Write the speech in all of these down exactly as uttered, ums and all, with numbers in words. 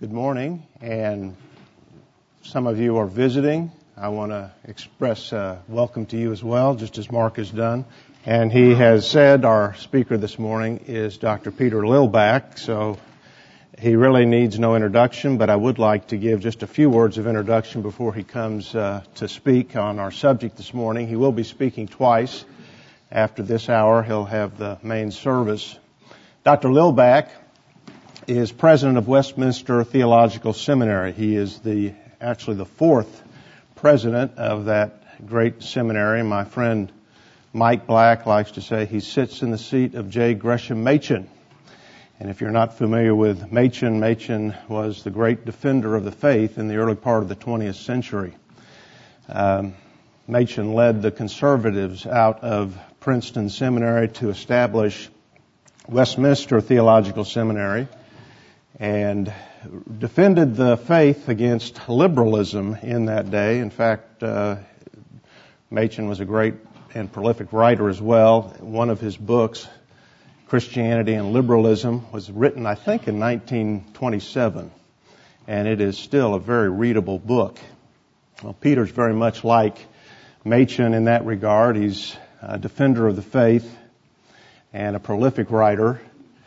Good morning, and some of you are visiting. I want to express uh, welcome to you as well, just as Mark has done. And he has said our speaker this morning is Doctor Peter Lillback, so he really needs no introduction, but I would like to give just a few words of introduction before he comes uh, to speak on our subject this morning. He will be speaking twice. After this hour, he'll have the main service. Doctor Lillback is president of Westminster Theological Seminary. He is the actually the fourth president of that great seminary. My friend Mike Black likes to say he sits in the seat of J. Gresham Machen. And if you're not familiar with Machen, Machen was the great defender of the faith in the early part of the twentieth century. Um, Machen led the conservatives out of Princeton Seminary to establish Westminster Theological Seminary, and defended the faith against liberalism in that day. In fact, uh, Machen was a great and prolific writer as well. One of his books, Christianity and Liberalism, was written, I think, in nineteen twenty-seven, and it is still a very readable book. Well, Peter's very much like Machen in that regard. He's a defender of the faith and a prolific writer.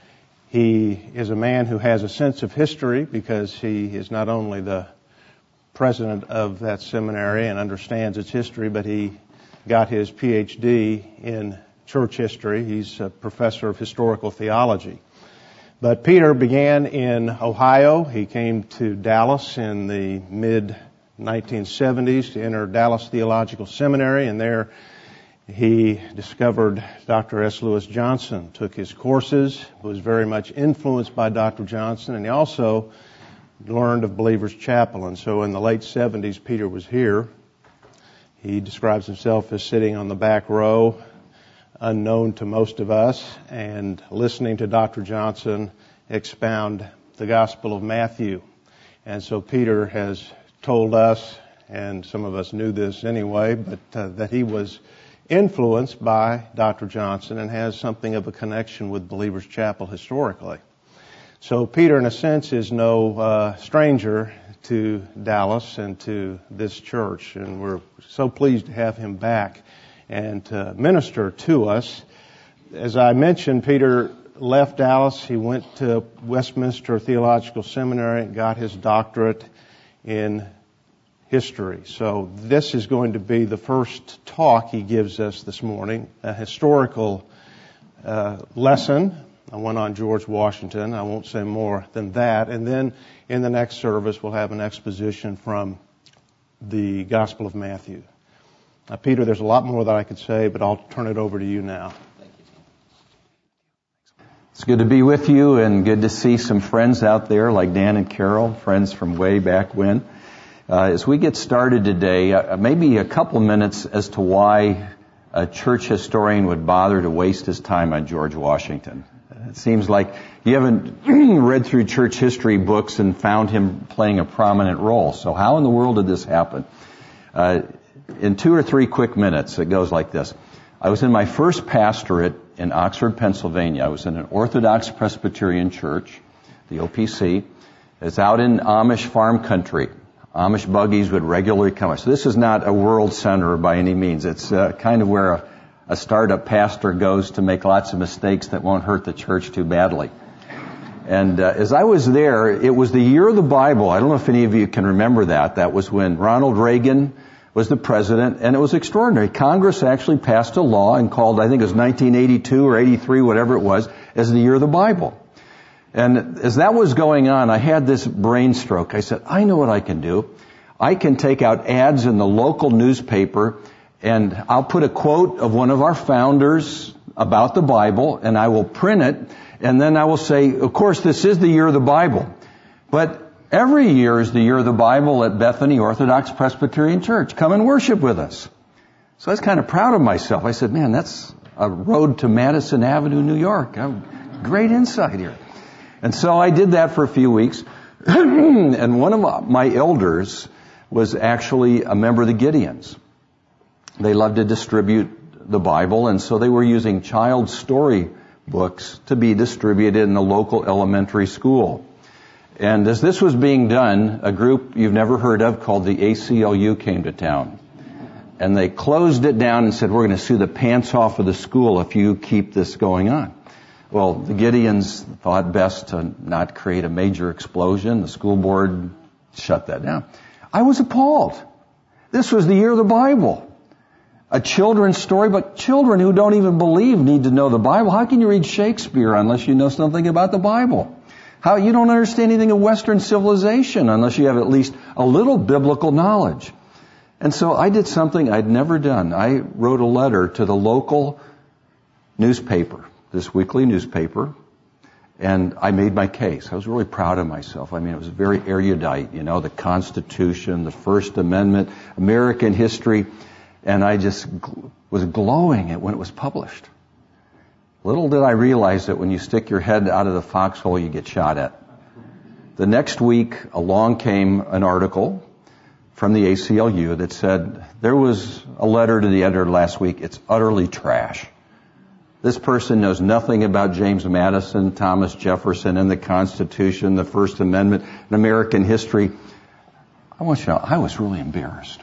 He is a man who has a sense of history because he is not only the president of that seminary and understands its history, but he got his P H D in church history. He's a professor of historical theology. But Peter began in Ohio. He came to Dallas in the mid nineteen seventies to enter Dallas Theological Seminary, and there he discovered Doctor S. Lewis Johnson, took his courses, was very much influenced by Doctor Johnson, and he also learned of Believer's Chapel. And so in the late seventies, Peter was here. He describes himself as sitting on the back row, unknown to most of us, and listening to Doctor Johnson expound the Gospel of Matthew. And so Peter has told us, and some of us knew this anyway, but uh, that he was influenced by Doctor Johnson and has something of a connection with Believer's Chapel historically. So Peter, in a sense, is no uh, stranger to Dallas and to this church, and we're so pleased to have him back and to minister to us. As I mentioned, Peter left Dallas. He went to Westminster Theological Seminary and got his doctorate in history. So this is going to be the first talk he gives us this morning, a historical uh, lesson. I went on George Washington. I won't say more than that. And then in the next service, we'll have an exposition from the Gospel of Matthew. Now, Peter, there's a lot more that I could say, but I'll turn it over to you now. Thank you. It's good to be with you and good to see some friends out there like Dan and Carol, friends from way back when. Uh, as we get started today, uh, maybe a couple minutes as to why a church historian would bother to waste his time on George Washington. It seems like you haven't read through church history books and found him playing a prominent role. So how in the world did this happen? Uh, in two or three quick minutes, it goes like this. I was in my first pastorate in Oxford, Pennsylvania. I was in an Orthodox Presbyterian church, the O P C. It's out in Amish farm country. Amish buggies would regularly come. So this is not a world center by any means. It's uh, kind of where a, a startup pastor goes to make lots of mistakes that won't hurt the church too badly. And uh, as I was there, it was the year of the Bible. I don't know if any of you can remember that. That was when Ronald Reagan was the president, and it was extraordinary. Congress actually passed a law and called, I think it was nineteen eighty-two or eighty-three, whatever it was, as the year of the Bible. And as that was going on, I had this brain stroke. I said, I know what I can do. I can take out ads in the local newspaper, and I'll put a quote of one of our founders about the Bible, and I will print it, and then I will say, of course, this is the year of the Bible. But every year is the year of the Bible at Bethany Orthodox Presbyterian Church. Come and worship with us. So I was kind of proud of myself. I said, man, that's a road to Madison Avenue, New York. Great insight here. And so I did that for a few weeks. And one of my elders was actually a member of the Gideons. They loved to distribute the Bible, and so they were using child story books to be distributed in the local elementary school. And as this was being done, a group you've never heard of called the A C L U came to town. And they closed it down and said, we're going to sue the pants off of the school if you keep this going on. Well, the Gideons thought best to not create a major explosion. The school board shut that down. I was appalled. This was the year of the Bible. A children's story, but children who don't even believe need to know the Bible. How can you read Shakespeare unless you know something about the Bible? How you don't understand anything of Western civilization unless you have at least a little biblical knowledge. And so I did something I'd never done. I wrote a letter to the local newspaper, this weekly newspaper, and I made my case. I was really proud of myself. I mean, it was very erudite, you know, the Constitution, the First Amendment, American history, and I just was glowing at when it was published. Little did I realize that when you stick your head out of the foxhole, you get shot at. The next week, along came an article from the A C L U that said, there was a letter to the editor last week. It's utterly trash. This person knows nothing about James Madison, Thomas Jefferson, and the Constitution, the First Amendment, and American history. I want you to know, I was really embarrassed.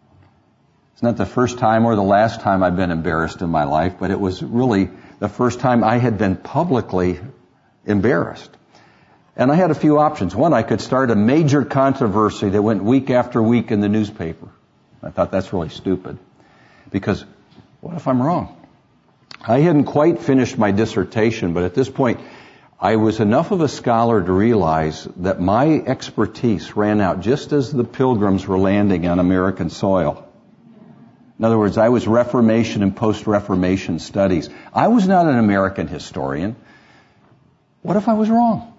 It's not the first time or the last time I've been embarrassed in my life, but it was really the first time I had been publicly embarrassed. And I had a few options. One, I could start a major controversy that went week after week in the newspaper. I thought that's really stupid. Because what if I'm wrong? I hadn't quite finished my dissertation, but at this point, I was enough of a scholar to realize that my expertise ran out just as the Pilgrims were landing on American soil. In other words, I was Reformation and post-Reformation studies. I was not an American historian. What if I was wrong?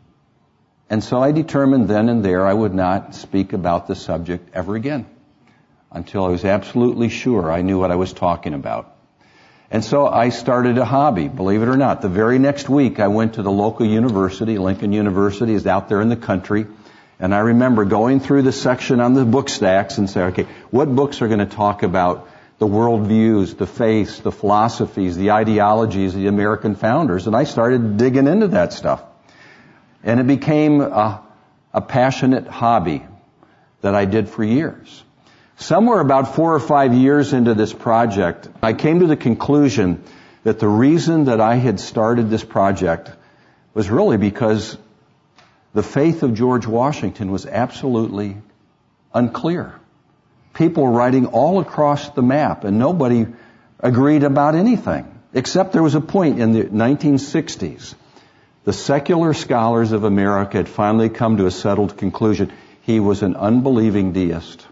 And so I determined then and there I would not speak about the subject ever again until I was absolutely sure I knew what I was talking about. And so I started a hobby, believe it or not. The very next week I went to the local university. Lincoln University is out there in the country. And I remember going through the section on the book stacks and saying, okay, what books are going to talk about the worldviews, the faiths, the philosophies, the ideologies of the American founders? And I started digging into that stuff. And it became a, a passionate hobby that I did for years. Somewhere about four or five years into this project, I came to the conclusion that the reason that I had started this project was really because the faith of George Washington was absolutely unclear. People were writing all across the map, and nobody agreed about anything, except there was a point in the nineteen sixties. The secular scholars of America had finally come to a settled conclusion. He was an unbelieving deist.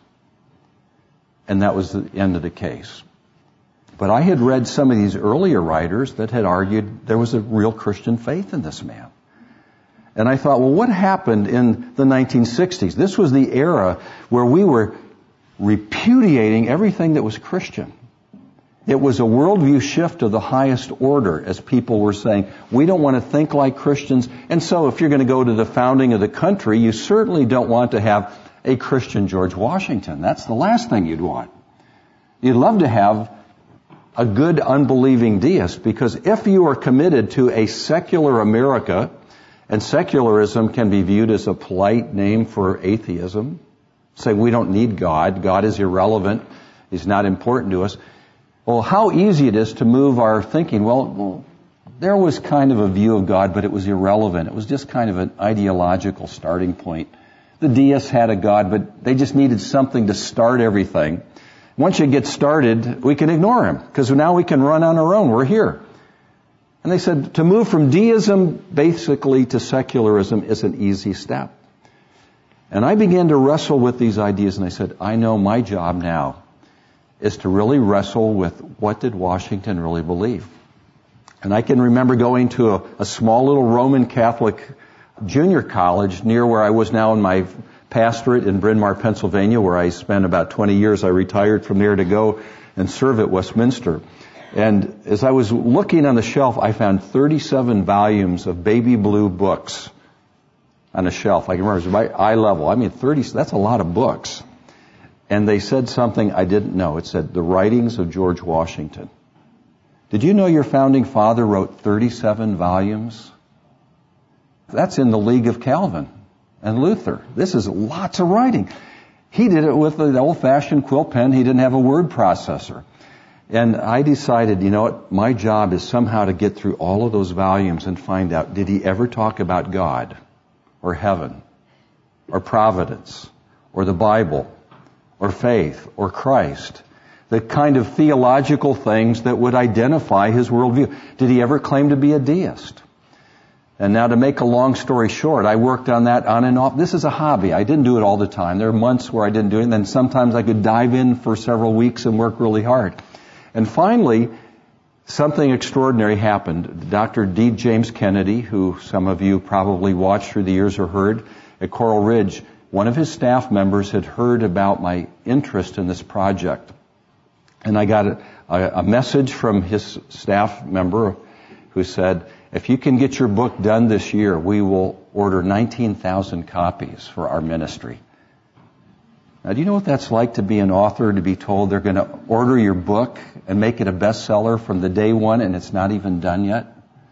And that was the end of the case. But I had read some of these earlier writers that had argued there was a real Christian faith in this man. And I thought, well, what happened in the nineteen sixties? This was the era where we were repudiating everything that was Christian. It was a worldview shift of the highest order, as people were saying, we don't want to think like Christians. And so if you're going to go to the founding of the country, you certainly don't want to have a Christian George Washington. That's the last thing you'd want. You'd love to have a good unbelieving deist, because if you are committed to a secular America, and secularism can be viewed as a polite name for atheism, saying we don't need God, God is irrelevant, He's not important to us. Well, how easy it is to move our thinking. Well, well, there was kind of a view of God, but it was irrelevant. It was just kind of an ideological starting point. The deists had a God, but they just needed something to start everything. Once you get started, we can ignore Him, because now we can run on our own. We're here. And they said to move from deism basically to secularism is an easy step. And I began to wrestle with these ideas, and I said, I know my job now is to really wrestle with what did Washington really believe. And I can remember going to a, a small little Roman Catholic junior college near where I was now in my pastorate in Bryn Mawr, Pennsylvania, where I spent about twenty years. I retired from there to go and serve at Westminster. And as I was looking on the shelf, I found thirty-seven volumes of baby blue books on a shelf. I can remember, it was my eye level. I mean, thirty, that's a lot of books. And they said something I didn't know. It said, the writings of George Washington. Did you know your founding father wrote thirty-seven volumes? That's in the League of Calvin. and Luther. This is lots of writing. He did it with the old-fashioned quill pen. He didn't have a word processor. And I decided, you know what, my job is somehow to get through all of those volumes and find out, did he ever talk about God or heaven or providence or the Bible or faith or Christ? The kind of theological things that would identify his worldview. Did he ever claim to be a deist? And now to make a long story short, I worked on that on and off. This is a hobby. I didn't do it all the time. There are months where I didn't do it, and then sometimes I could dive in for several weeks and work really hard. And finally, something extraordinary happened. Doctor D. James Kennedy, who some of you probably watched through the years or heard at Coral Ridge, one of his staff members had heard about my interest in this project. And I got a, a message from his staff member who said, if you can get your book done this year, we will order nineteen thousand copies for our ministry. Now, do you know what that's like to be an author, to be told they're going to order your book and make it a bestseller from the day one and it's not even done yet?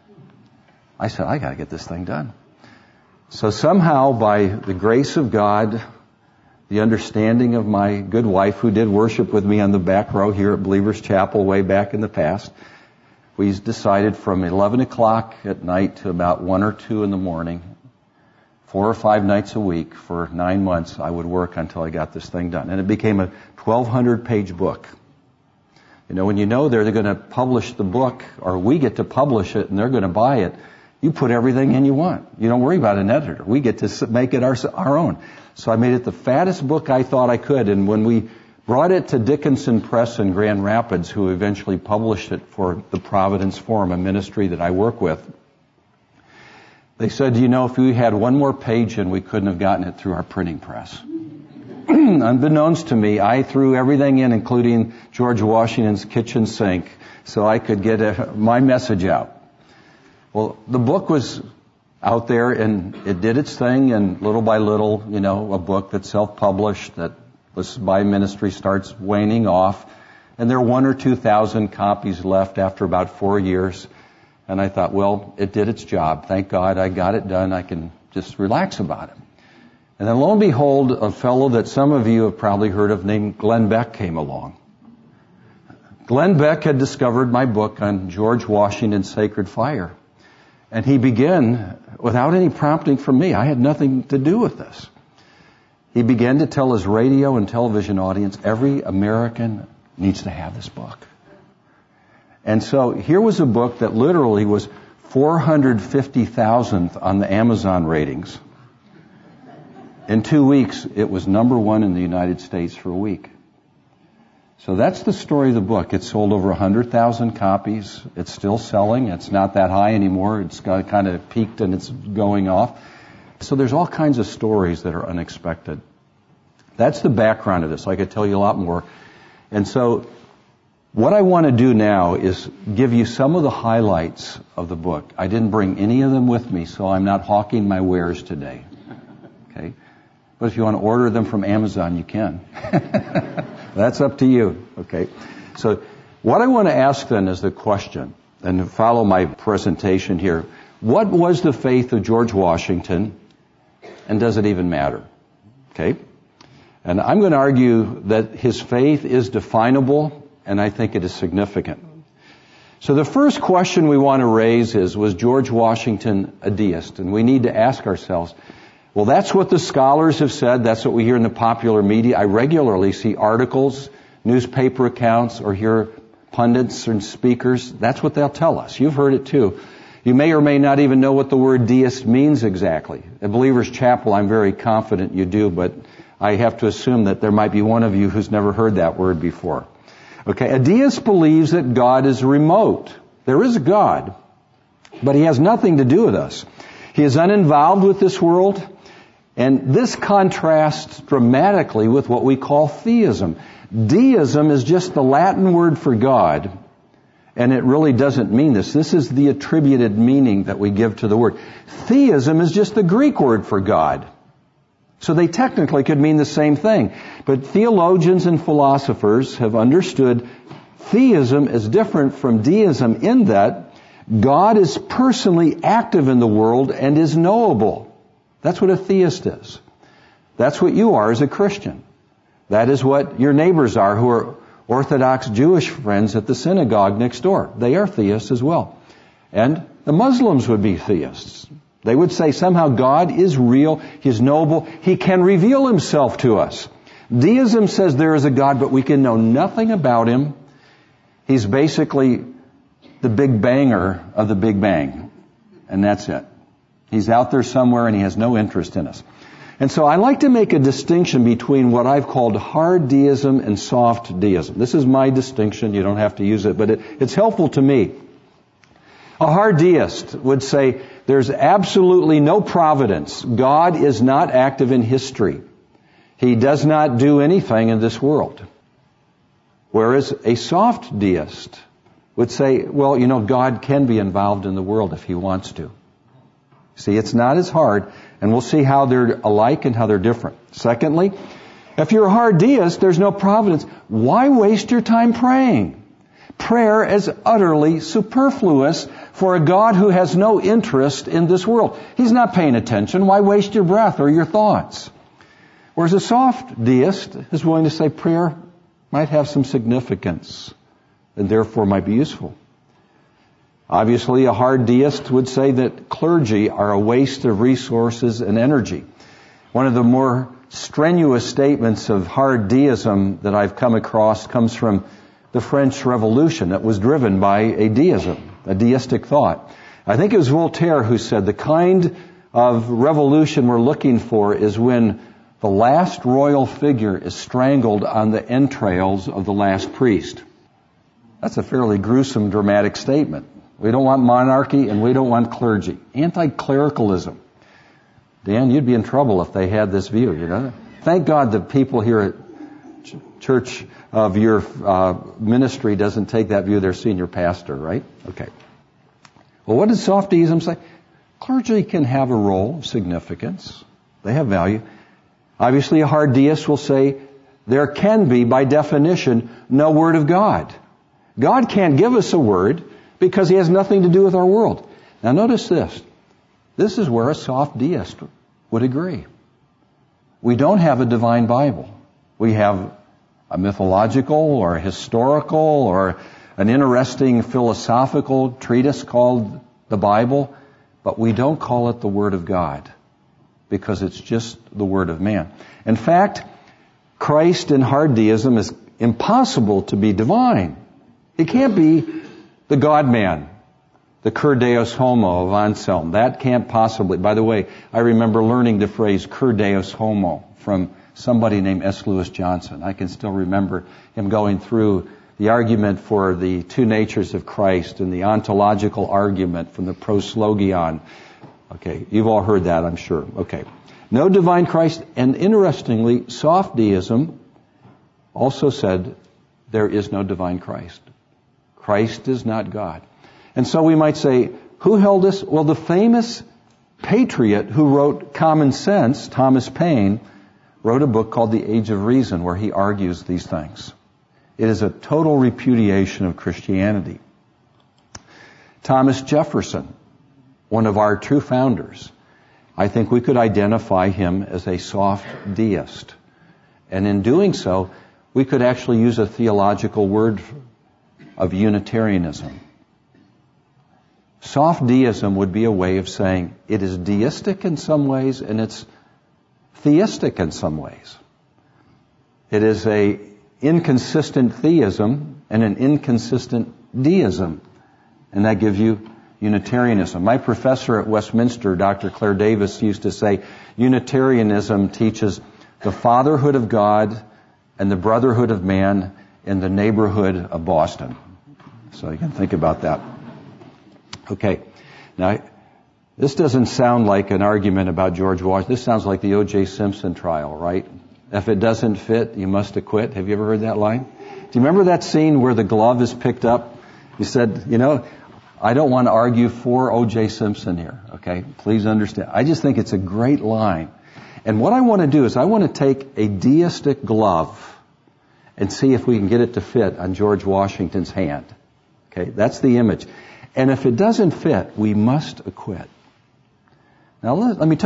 I said, I got to get this thing done. So somehow, by the grace of God, the understanding of my good wife who did worship with me on the back row here at Believers Chapel way back in the past, we decided from eleven o'clock at night to about one or two in the morning, four or five nights a week for nine months, I would work until I got this thing done. And it became a twelve hundred page book. You know, when you know they're going to publish the book, or we get to publish it and they're going to buy it, you put everything in you want. You don't worry about an editor. We get to make it our, our own. So I made it the fattest book I thought I could. And when we brought it to Dickinson Press in Grand Rapids, who eventually published it for the Providence Forum, a ministry that I work with, they said, you know, if we had one more page in, we couldn't have gotten it through our printing press. Unbeknownst to me, I threw everything in, including George Washington's kitchen sink, so I could get a, my message out. Well, the book was out there, and it did its thing, and little by little, you know, a book that's self-published, that was by ministry, starts waning off, and there are one or two thousand copies left after about four years. And I thought, well, it did its job. Thank God I got it done. I can just relax about it. And then lo and behold, a fellow that some of you have probably heard of named Glenn Beck came along. Glenn Beck had discovered my book on George Washington's Sacred Fire. And he began, without any prompting from me, I had nothing to do with this. He began to tell his radio and television audience, every American needs to have this book. And so here was a book that literally was four hundred fifty thousandth on the Amazon ratings. In two weeks, it was number one in the United States for a week. So that's the story of the book. It sold over one hundred thousand copies. It's still selling. It's not that high anymore. It's got kind of peaked and it's going off. So there's all kinds of stories that are unexpected. That's the background of this. I could tell you a lot more. And so what I want to do now is give you some of the highlights of the book. I didn't bring any of them with me, so I'm not hawking my wares today. Okay? But if you want to order them from Amazon, you can. That's up to you. Okay? So what I want to ask then is the question, and follow my presentation here. What was the faith of George Washington, and does it even matter? Okay? And I'm going to argue that his faith is definable, and I think it is significant. So the first question we want to raise is, was George Washington a deist? And we need to ask ourselves, well, that's what the scholars have said. That's what we hear in the popular media. I regularly see articles, newspaper accounts, or hear pundits and speakers. That's what they'll tell us. You've heard it too. You may or may not even know what the word deist means exactly. At Believers Chapel, I'm very confident you do, but I have to assume that there might be one of you who's never heard that word before. Okay, a deist believes that God is remote. There is a God, but he has nothing to do with us. He is uninvolved with this world, and this contrasts dramatically with what we call theism. Deism is just the Latin word for God, and it really doesn't mean this. This is the attributed meaning that we give to the word. Theism is just the Greek word for God. So they technically could mean the same thing. But theologians and philosophers have understood theism is different from deism in that God is personally active in the world and is knowable. That's what a theist is. That's what you are as a Christian. That is what your neighbors are who are Orthodox Jewish friends at the synagogue next door. They are theists as well. And the Muslims would be theists. They would say somehow God is real, He's noble, He can reveal Himself to us. Deism says there is a God, but we can know nothing about Him. He's basically the big banger of the Big Bang. And that's it. He's out there somewhere and He has no interest in us. And so I like to make a distinction between what I've called hard deism and soft deism. This is my distinction. You don't have to use it, but it, it's helpful to me. A hard deist would say there's absolutely no providence. God is not active in history. He does not do anything in this world. Whereas a soft deist would say, well, you know, God can be involved in the world if He wants to. See, it's not as hard, and we'll see how they're alike and how they're different. Secondly, if you're a hard deist, there's no providence. Why waste your time praying? Prayer is utterly superfluous for a God who has no interest in this world. He's not paying attention. Why waste your breath or your thoughts? Whereas a soft deist is willing to say prayer might have some significance and therefore might be useful. Obviously, a hard deist would say that clergy are a waste of resources and energy. One of the more strenuous statements of hard deism that I've come across comes from the French Revolution that was driven by a deism, a deistic thought. I think it was Voltaire who said the kind of revolution we're looking for is when the last royal figure is strangled on the entrails of the last priest. That's a fairly gruesome, dramatic statement. We don't want monarchy and we don't want clergy. Anti-clericalism. Dan, you'd be in trouble if they had this view, you know. Thank God the people here at ch- church of your uh, ministry doesn't take that view. Their senior pastor, right? Okay. Well, what does soft deism say? Clergy can have a role of significance. They have value. Obviously, a hard deist will say there can be, by definition, no word of God. God can't give us a word because He has nothing to do with our world. Now notice this. This is where a soft deist would agree. We don't have a divine Bible. We have a mythological or a historical or an interesting philosophical treatise called the Bible, but we don't call it the Word of God because it's just the Word of man. In fact, Christ in hard deism is impossible to be divine. It can't be the God-man, the cur deus homo of Anselm. That can't possibly. By the way, I remember learning the phrase cur deus homo from somebody named S. Lewis Johnson. I can still remember him going through the argument for the two natures of Christ and the ontological argument from the proslogion. Okay, you've all heard that, I'm sure. Okay. No divine Christ. And interestingly, soft deism also said there is no divine Christ. Christ is not God. And so we might say, who held this? Well, the famous patriot who wrote Common Sense, Thomas Paine, wrote a book called The Age of Reason where he argues these things. It is a total repudiation of Christianity. Thomas Jefferson, one of our true founders, I think we could identify him as a soft deist. And in doing so, we could actually use a theological word of Unitarianism. Soft deism would be a way of saying it is deistic in some ways and it's theistic in some ways. It is a inconsistent theism and an inconsistent deism. And that gives you Unitarianism. My professor at Westminster, Doctor Claire Davis, used to say Unitarianism teaches the fatherhood of God and the brotherhood of man in the neighborhood of Boston. So you can think about that. Okay. Now, this doesn't sound like an argument about George Washington. This sounds like the O J Simpson trial, right? If it doesn't fit, you must acquit. Have you ever heard that line? Do you remember that scene where the glove is picked up? He said, you know, I don't want to argue for O J Simpson here, okay? Please understand. I just think it's a great line. And what I want to do is I want to take a deistic glove and see if we can get it to fit on George Washington's hand. Okay, that's the image. And if it doesn't fit, we must acquit. Now let, let me tell you,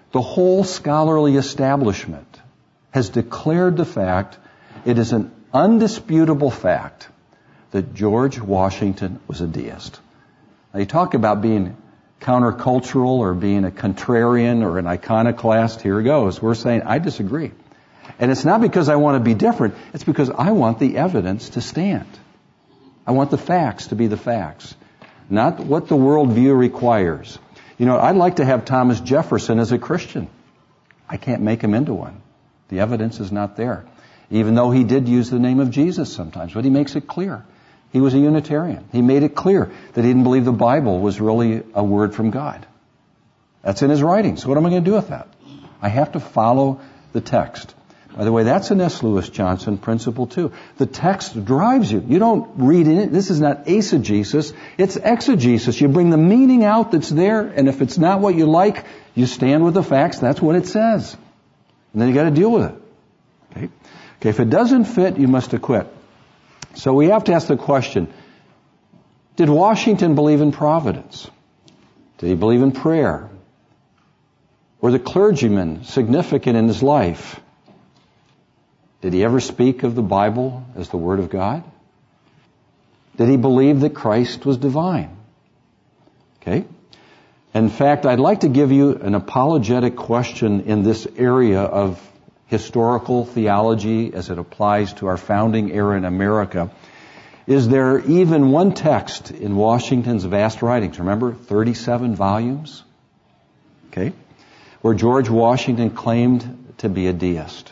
The whole scholarly establishment has declared the fact, it is an undisputable fact, that George Washington was a deist. Now you talk about being countercultural or being a contrarian or an iconoclast. Here it goes. We're saying, I disagree. And it's not because I want to be different. It's because I want the evidence to stand. I want the facts to be the facts, not what the worldview requires. You know, I'd like to have Thomas Jefferson as a Christian. I can't make him into one. The evidence is not there. Even though he did use the name of Jesus sometimes, but he makes it clear. He was a Unitarian. He made it clear that he didn't believe the Bible was really a word from God. That's in his writings. What am I going to do with that? I have to follow the text. By the way, that's an S. Lewis Johnson principle too. The text drives you. You don't read in it. This is not eisegesis. It's exegesis. You bring the meaning out that's there, and if it's not what you like, you stand with the facts. That's what it says. And then you got to deal with it. Okay? Okay, if it doesn't fit, you must acquit. So we have to ask the question, did Washington believe in providence? Did he believe in prayer? Were the clergymen significant in his life? Did he ever speak of the Bible as the Word of God? Did he believe that Christ was divine? Okay? In fact, I'd like to give you an apologetic question in this area of historical theology as it applies to our founding era in America. Is there even one text in Washington's vast writings, remember, thirty-seven volumes, okay, where George Washington claimed to be a deist?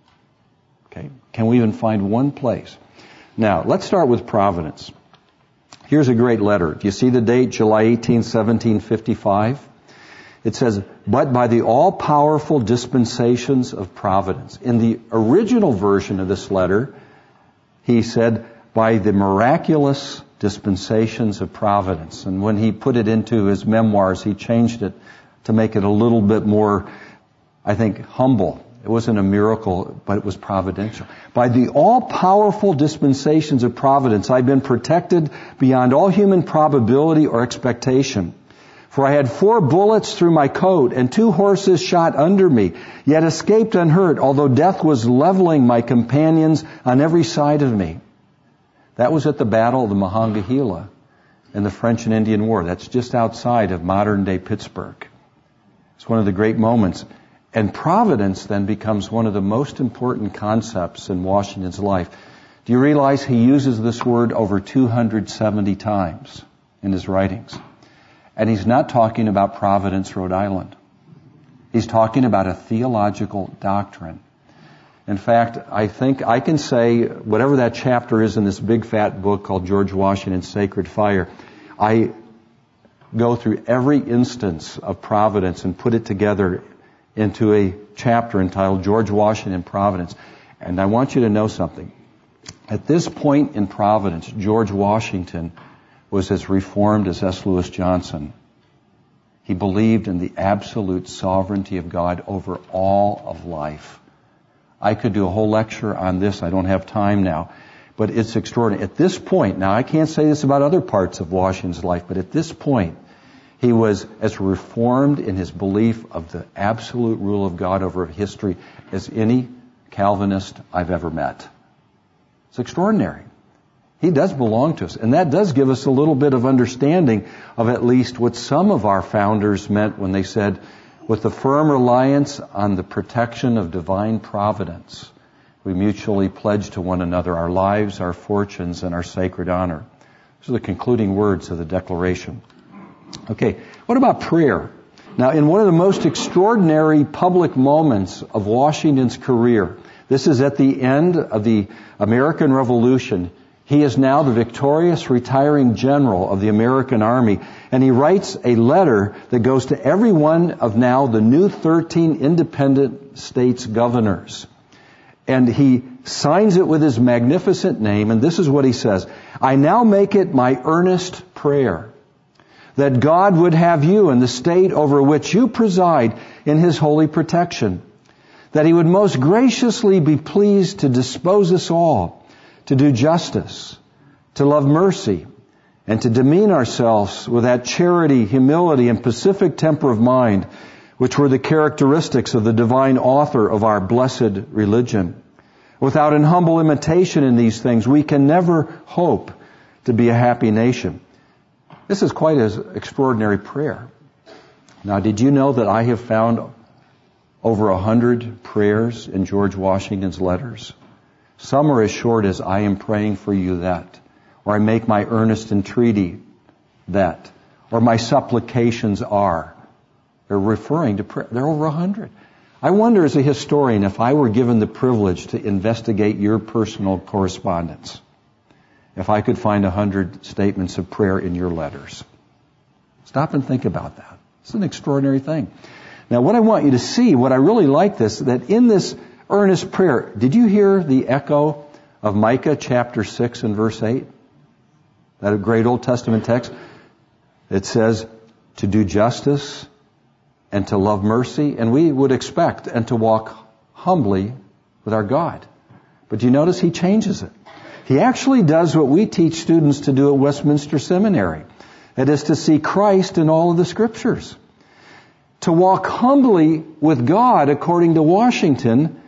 Okay, can we even find one place? Now, let's start with providence. Here's a great letter. Do you see the date, July eighteenth, seventeen fifty-five? It says, but by the all-powerful dispensations of providence. In the original version of this letter, he said, by the miraculous dispensations of providence. And when he put it into his memoirs, he changed it to make it a little bit more, I think, humble. It wasn't a miracle, but it was providential. By the all-powerful dispensations of providence, I've been protected beyond all human probability or expectation. For I had four bullets through my coat and two horses shot under me, yet escaped unhurt, although death was leveling my companions on every side of me. That was at the Battle of the Monongahela in the French and Indian War. That's just outside of modern-day Pittsburgh. It's one of the great moments. And providence then becomes one of the most important concepts in Washington's life. Do you realize he uses this word over two hundred seventy times in his writings? And he's not talking about Providence, Rhode Island. He's talking about a theological doctrine. In fact, I think I can say whatever that chapter is in this big fat book called George Washington's Sacred Fire, I go through every instance of providence and put it together into a chapter entitled George Washington Providence. And I want you to know something. At this point in Providence, George Washington was as reformed as S. Lewis Johnson. He believed in the absolute sovereignty of God over all of life. I could do a whole lecture on this. I don't have time now. But it's extraordinary. At this point, now I can't say this about other parts of Washington's life, but at this point, he was as reformed in his belief of the absolute rule of God over history as any Calvinist I've ever met. It's extraordinary. He does belong to us. And that does give us a little bit of understanding of at least what some of our founders meant when they said, with a firm reliance on the protection of divine providence, we mutually pledge to one another our lives, our fortunes, and our sacred honor. Those are the concluding words of the Declaration. Okay, what about prayer? Now, in one of the most extraordinary public moments of Washington's career, this is at the end of the American Revolution. He is now the victorious retiring general of the American Army, and he writes a letter that goes to every one of now the new thirteen independent states governors. And he signs it with his magnificent name, and this is what he says: I now make it my earnest prayer that God would have you and the state over which you preside in His holy protection, that He would most graciously be pleased to dispose us all to do justice, to love mercy, and to demean ourselves with that charity, humility, and pacific temper of mind which were the characteristics of the divine author of our blessed religion. Without an humble imitation in these things, we can never hope to be a happy nation. This is quite an extraordinary prayer. Now, did you know that I have found over a hundred prayers in George Washington's letters? Some are as short as, I am praying for you that, or I make my earnest entreaty that, or my supplications are. They're referring to prayer. They're over a hundred. I wonder as a historian if I were given the privilege to investigate your personal correspondence, if I could find a hundred statements of prayer in your letters. Stop and think about that. It's an extraordinary thing. Now, what I want you to see, what I really like this, that in this earnest prayer, did you hear the echo of Micah chapter six and verse eight? That a great Old Testament text. It says, to do justice and to love mercy, and we would expect, and to walk humbly with our God. But you notice he changes it. He actually does what we teach students to do at Westminster Seminary. That is to see Christ in all of the Scriptures. To walk humbly with God, according to Washington,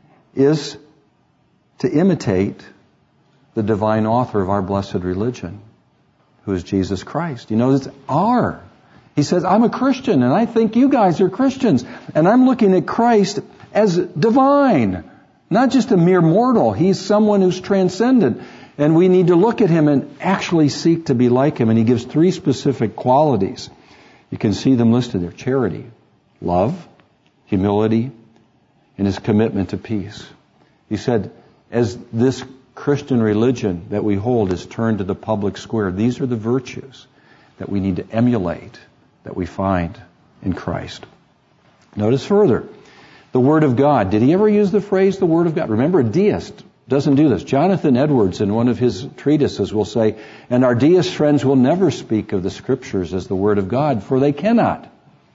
is to imitate the divine author of our blessed religion, who is Jesus Christ. You know, it's our. He says, I'm a Christian, and I think you guys are Christians. And I'm looking at Christ as divine, not just a mere mortal. He's someone who's transcendent. And we need to look at him and actually seek to be like him. And he gives three specific qualities. You can see them listed there. Charity, love, humility, and his commitment to peace. He said, as this Christian religion that we hold is turned to the public square, these are the virtues that we need to emulate, that we find in Christ. Notice further, the Word of God. Did he ever use the phrase, the Word of God? Remember, a deist doesn't do this. Jonathan Edwards, in one of his treatises, will say, and our deist friends will never speak of the Scriptures as the Word of God, for they cannot.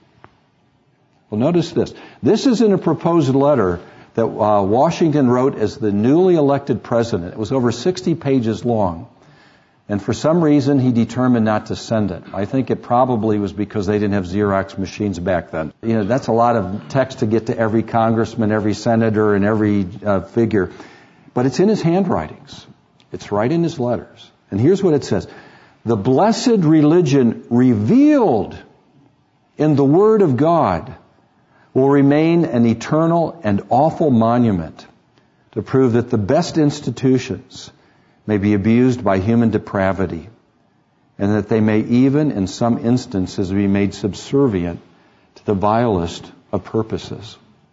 Well, notice this. This is in a proposed letter that uh, Washington wrote as the newly elected president. It was over sixty pages long. And for some reason, he determined not to send it. I think it probably was because they didn't have Xerox machines back then. You know, that's a lot of text to get to every congressman, every senator, and every uh, figure. But it's in his handwritings. It's right in his letters. And here's what it says. The blessed religion revealed in the Word of God will remain an eternal and awful monument to prove that the best institutions may be abused by human depravity, and that they may even, in some instances, be made subservient to the vilest of purposes.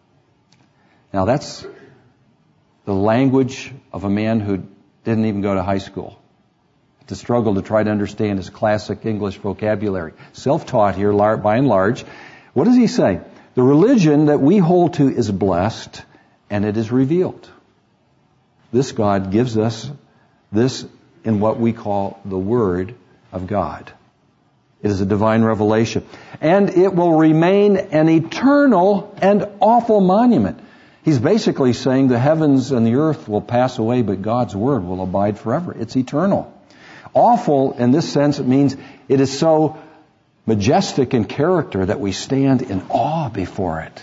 Now that's the language of a man who didn't even go to high school, to struggle to try to understand his classic English vocabulary. Self-taught here, by and large. What does he say? The religion that we hold to is blessed, and it is revealed. This God gives us this in what we call the Word of God. It is a divine revelation. And it will remain an eternal and awful monument. He's basically saying the heavens and the earth will pass away, but God's Word will abide forever. It's eternal. Awful, in this sense, it means it is so majestic in character that we stand in awe before it.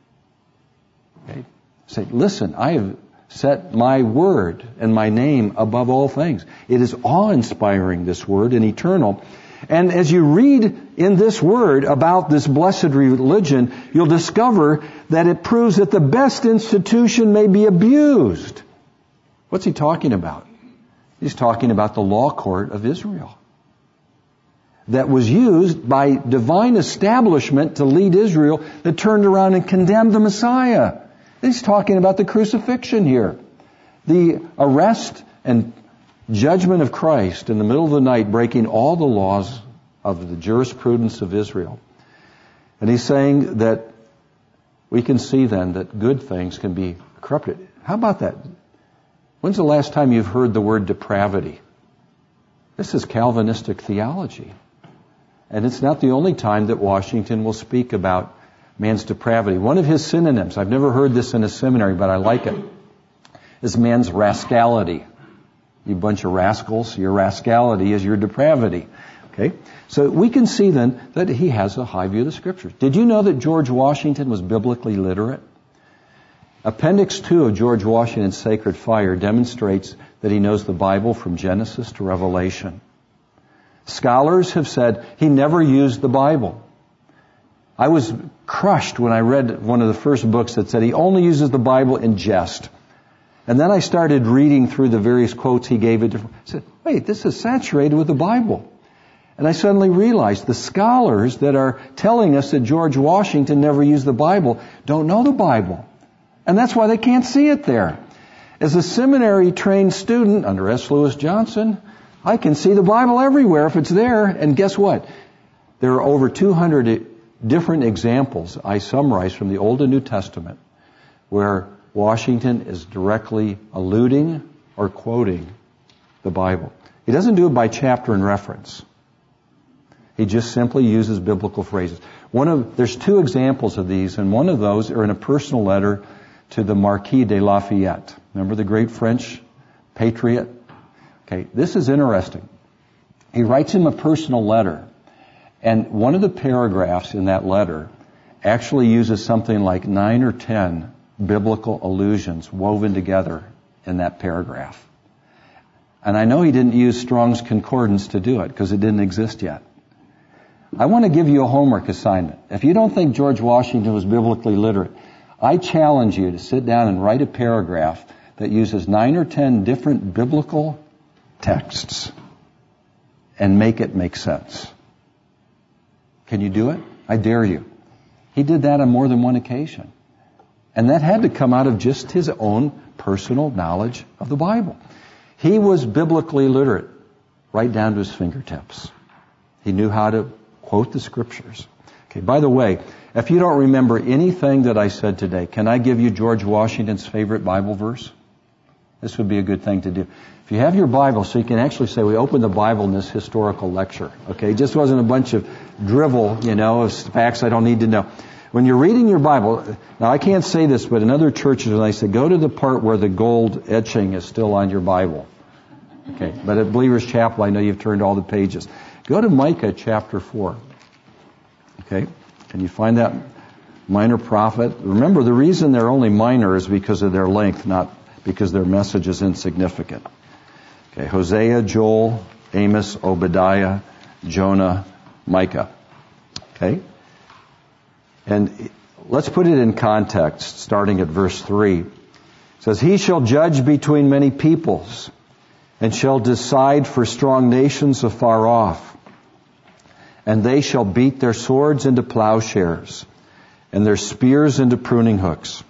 Okay? Say, listen, I have set my word and my name above all things. It is awe-inspiring, this word, and eternal. And as you read in this word about this blessed religion, you'll discover that it proves that the best institution may be abused. What's he talking about? He's talking about the law court of Israel that was used by divine establishment to lead Israel that turned around and condemned the Messiah. He's talking about the crucifixion here. The arrest and judgment of Christ in the middle of the night, breaking all the laws of the jurisprudence of Israel. And he's saying that we can see then that good things can be corrupted. How about that? When's the last time you've heard the word depravity? This is Calvinistic theology. And it's not the only time that Washington will speak about man's depravity. One of his synonyms, I've never heard this in a seminary, but I like it, is man's rascality. You bunch of rascals, your rascality is your depravity. Okay? So we can see then that he has a high view of the Scriptures. Did you know that George Washington was biblically literate? Appendix two of George Washington's Sacred Fire demonstrates that he knows the Bible from Genesis to Revelation. Scholars have said he never used the Bible. I was crushed when I read one of the first books that said he only uses the Bible in jest. And then I started reading through the various quotes he gave. It. I said, wait, this is saturated with the Bible. And I suddenly realized the scholars that are telling us that George Washington never used the Bible don't know the Bible. And that's why they can't see it there. As a seminary-trained student under S. Lewis Johnson, I can see the Bible everywhere if it's there. And guess what? There are over two hundred different examples I summarized from the Old and New Testament where Washington is directly alluding or quoting the Bible. He doesn't do it by chapter and reference. He just simply uses biblical phrases. One of, there's two examples of these, and one of those are in a personal letter to the Marquis de Lafayette. Remember the great French patriot? Okay, this is interesting. He writes him a personal letter, and one of the paragraphs in that letter actually uses something like nine or ten biblical allusions woven together in that paragraph. And I know he didn't use Strong's Concordance to do it because it didn't exist yet. I want to give you a homework assignment. If you don't think George Washington was biblically literate, I challenge you to sit down and write a paragraph that uses nine or ten different biblical texts and make it make sense. Can you do it? I dare you. He did that on more than one occasion. And that had to come out of just his own personal knowledge of the Bible. He was biblically literate right down to his fingertips. He knew how to quote the Scriptures. Okay, by the way, if you don't remember anything that I said today, can I give you George Washington's favorite Bible verse? This would be a good thing to do. If you have your Bible, so you can actually say, we opened the Bible in this historical lecture. Okay, it just wasn't a bunch of drivel, you know, of facts I don't need to know. When you're reading your Bible, now I can't say this, but in other churches, when I say, go to the part where the gold etching is still on your Bible. Okay, but at Believers Chapel, I know you've turned all the pages. Go to Micah chapter four. Okay, can you find that minor prophet? Remember, the reason they're only minor is because of their length, not because their message is insignificant. Okay, Hosea, Joel, Amos, Obadiah, Jonah, Micah. Okay? And let's put it in context, starting at verse three. It says, he shall judge between many peoples, and shall decide for strong nations afar off. And they shall beat their swords into plowshares, and their spears into pruning hooks.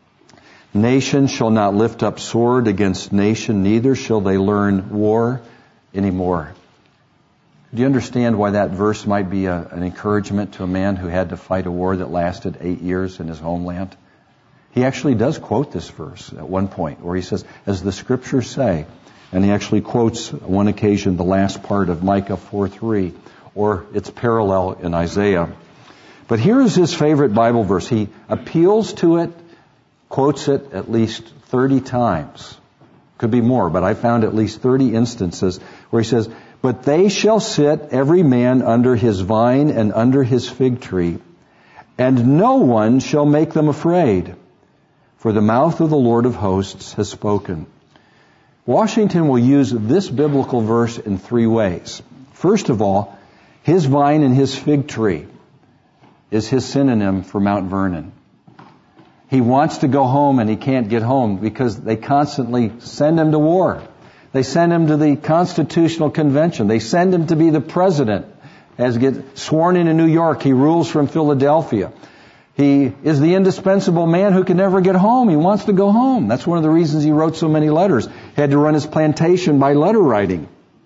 Nation shall not lift up sword against nation, neither shall they learn war anymore. Do you understand why that verse might be a, an encouragement to a man who had to fight a war that lasted eight years in his homeland? He actually does quote this verse at one point, where he says, as the Scriptures say, and he actually quotes on one occasion the last part of Micah four three, or its parallel in Isaiah. But here is his favorite Bible verse. He appeals to it, quotes it at least thirty times. Could be more, but I found at least thirty instances where he says, but they shall sit every man under his vine and under his fig tree, and no one shall make them afraid, for the mouth of the Lord of hosts has spoken. Washington will use this biblical verse in three ways. First of all, his vine and his fig tree is his synonym for Mount Vernon. He wants to go home and he can't get home because they constantly send him to war. They send him to the Constitutional Convention. They send him to be the president. As he gets sworn in in New York, he rules from Philadelphia. He is the indispensable man who can never get home. He wants to go home. That's one of the reasons he wrote so many letters. He had to run his plantation by letter writing.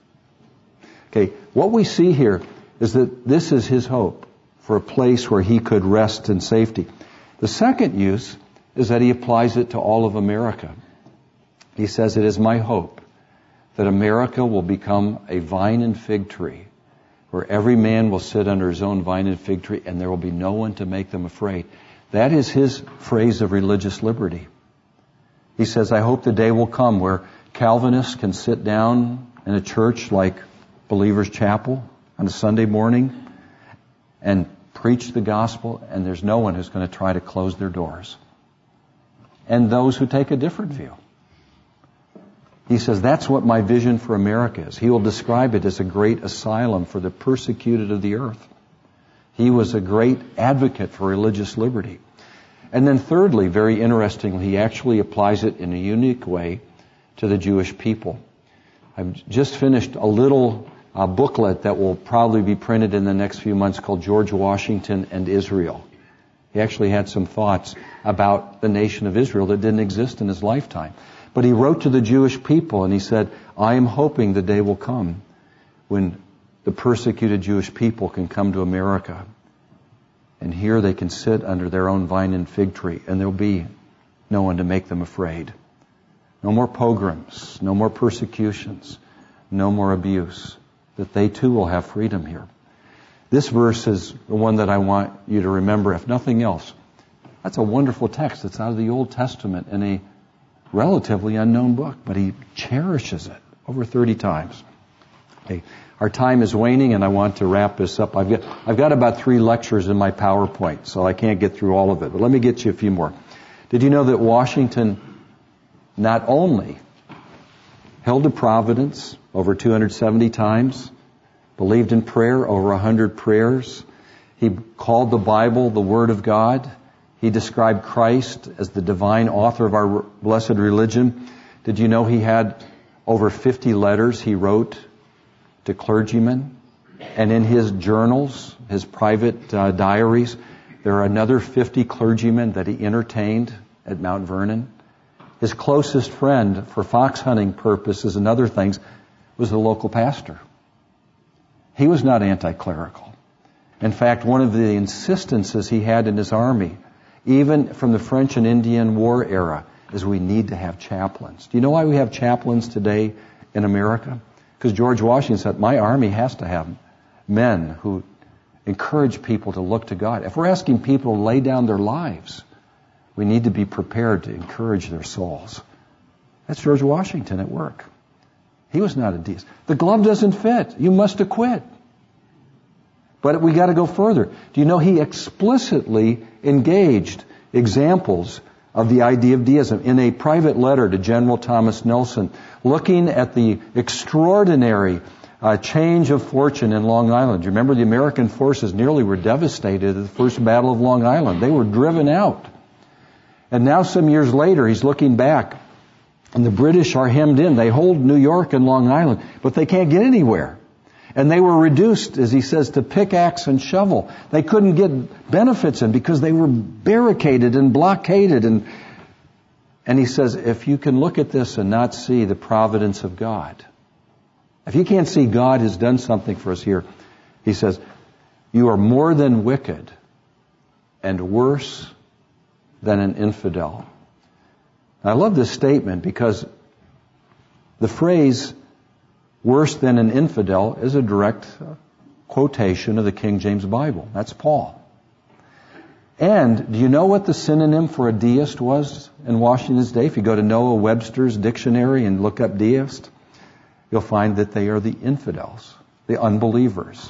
Okay, what we see here is that this is his hope for a place where he could rest in safety. The second use is that he applies it to all of America. He says, it is my hope that America will become a vine and fig tree, where every man will sit under his own vine and fig tree, and there will be no one to make them afraid. That is his phrase of religious liberty. He says, I hope the day will come where Calvinists can sit down in a church like Believers Chapel on a Sunday morning and preach the gospel, and there's no one who's going to try to close their doors. And those who take a different view. He says, that's what my vision for America is. He will describe it as a great asylum for the persecuted of the earth. He was a great advocate for religious liberty. And then thirdly, very interestingly, he actually applies it in a unique way to the Jewish people. I've just finished a little uh, booklet that will probably be printed in the next few months called George Washington and Israel. He actually had some thoughts about the nation of Israel that didn't exist in his lifetime. But he wrote to the Jewish people and he said, I am hoping the day will come when the persecuted Jewish people can come to America. And here they can sit under their own vine and fig tree, and there'll be no one to make them afraid. No more pogroms, no more persecutions, no more abuse, that they too will have freedom here. This verse is the one that I want you to remember, if nothing else. That's a wonderful text. It's out of the Old Testament in a relatively unknown book, but he cherishes it over thirty times. Okay. Our time is waning, and I want to wrap this up. I've got, I've got about three lectures in my PowerPoint, so I can't get through all of it, but let me get you a few more. Did you know that Washington not only held to Providence over two hundred seventy times, believed in prayer over one hundred prayers, he called the Bible the Word of God, he described Christ as the divine author of our blessed religion. Did you know he had over fifty letters he wrote to clergymen? And in his journals, his private uh, diaries, there are another fifty clergymen that he entertained at Mount Vernon. His closest friend, for fox hunting purposes and other things, was the local pastor. He was not anti-clerical. In fact, one of the insistences he had in his army, even from the French and Indian War era, is we need to have chaplains. Do you know why we have chaplains today in America? Because George Washington said, my army has to have men who encourage people to look to God. If we're asking people to lay down their lives, we need to be prepared to encourage their souls. That's George Washington at work. He was not a deist. The glove doesn't fit. You must acquit. But we got to go further. Do you know he explicitly engaged examples of the idea of deism in a private letter to General Thomas Nelson, looking at the extraordinary uh, change of fortune in Long Island. You remember the American forces nearly were devastated at the First Battle of Long Island. They were driven out. And now some years later, he's looking back, and the British are hemmed in. They hold New York and Long Island, but they can't get anywhere. And they were reduced, as he says, to pickaxe and shovel. They couldn't get benefits in because they were barricaded and blockaded. And, and he says, if you can look at this and not see the providence of God, if you can't see God has done something for us here, he says, you are more than wicked and worse than an infidel. I love this statement because the phrase worse than an infidel is a direct quotation of the King James Bible. That's Paul. And do you know what the synonym for a deist was in Washington's day? If you go to Noah Webster's dictionary and look up deist, you'll find that they are the infidels, the unbelievers.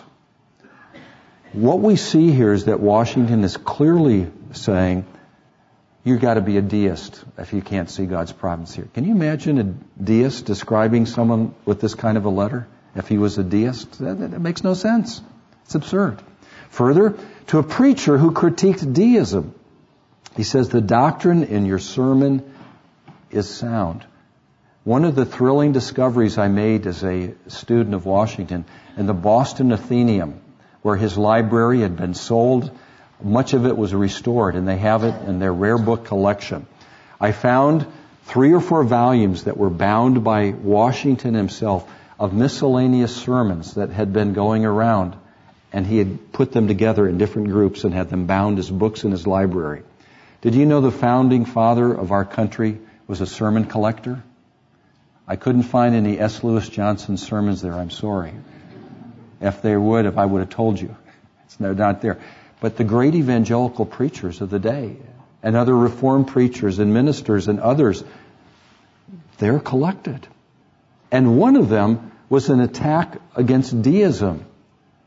What we see here is that Washington is clearly saying, you've got to be a deist if you can't see God's providence here. Can you imagine a deist describing someone with this kind of a letter? If he was a deist, that, that makes no sense. It's absurd. Further, to a preacher who critiqued deism, he says, the doctrine in your sermon is sound. One of the thrilling discoveries I made as a student of Washington in the Boston Athenaeum, where his library had been sold, much of it was restored, and they have it in their rare book collection. I found three or four volumes that were bound by Washington himself of miscellaneous sermons that had been going around, and he had put them together in different groups and had them bound as books in his library. Did you know the founding father of our country was a sermon collector? I couldn't find any S. Lewis Johnson sermons there, I'm sorry. If they would, if I would have told you. It's not there. But the great evangelical preachers of the day, and other Reformed preachers and ministers and others, they're collected. And one of them was an attack against deism.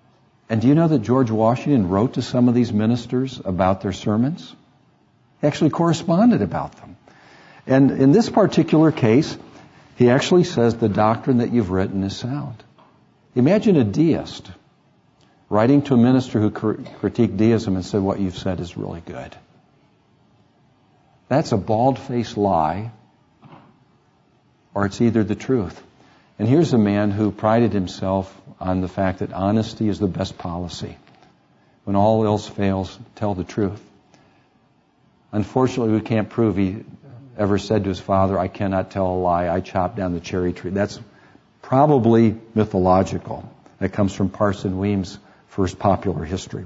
And do you know that George Washington wrote to some of these ministers about their sermons? He actually corresponded about them. And in this particular case, he actually says the doctrine that you've written is sound. Imagine a deist writing to a minister who critiqued deism and said, what you've said is really good. That's a bald-faced lie, or it's either the truth. And here's a man who prided himself on the fact that honesty is the best policy. When all else fails, tell the truth. Unfortunately, we can't prove he ever said to his father, I cannot tell a lie, I chopped down the cherry tree. That's probably mythological. That comes from Parson Weems' first popular history.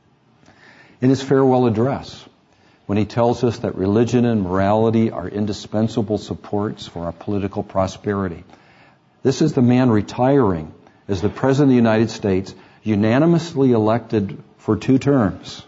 In his farewell address, when he tells us that religion and morality are indispensable supports for our political prosperity, this is the man retiring as the President of the United States, unanimously elected for two terms.